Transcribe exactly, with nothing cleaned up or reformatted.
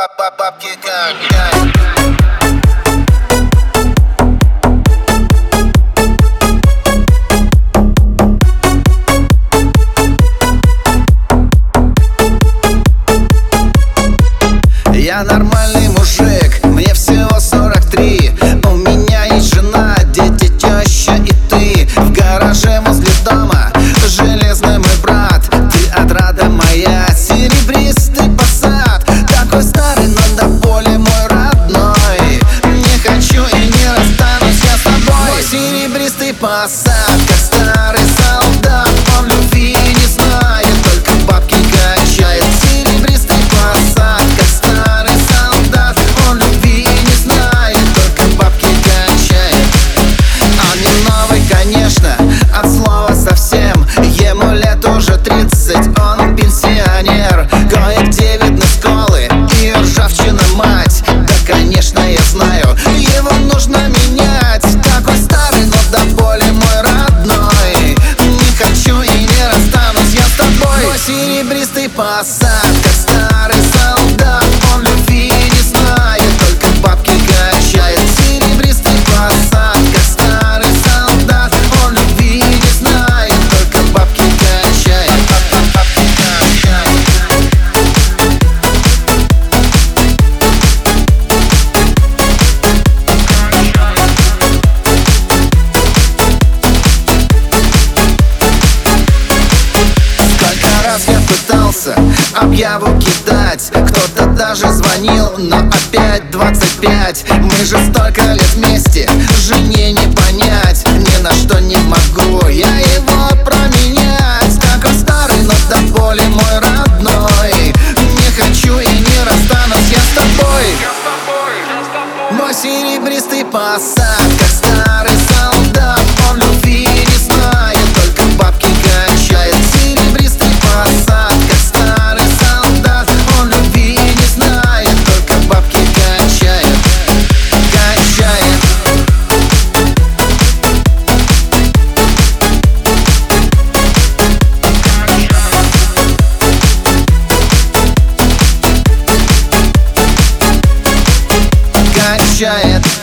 Бабки как. Я нормальный мужик, мне всего сорок три. У меня есть жена, дети, теща и ты. В гараже возле дома железный мой брат. Ты отрада моя, серебристый Passat. Такой старый, но до боли мой родной. Не хочу и не расстанусь я с тобой. Мой серебристый Passat, как старый солдат. Он любви не знает, только бабки качает. Серебристый Passat, как старый солдат. Он любви не знает, только бабки качает. Он не новый, конечно, от слова совсем. Ему лет уже тридцать, он пенсионер. Кое-где видны сколы и ржавчина, мать. Да, конечно, я знаю, его нужно менять. Такой старый, но до боли мой родной. Не хочу и не расстанусь я с тобой. Мой серебристый Passat, как старый солдат. Он любви не знает, только бабки качает. Серебристый Passat, как старый солдат. Он любви не знает, только бабки качает. Бабки качает. Сколько раз я пытался объяву кидать, кто-то даже звонил, но опять двадцать пять. Мы же столько лет вместе, жене не понять. Ни на что не могу я его променять. Такой старый, но до боли мой родной. Не хочу и не расстанусь я с тобой. Мой серебристый Passat, как старый солдат. Он любви не знает, только бабки качает. Серебристый Passat, как старый солдат. Он любви не знает, только бабки качает. Качает. Качает.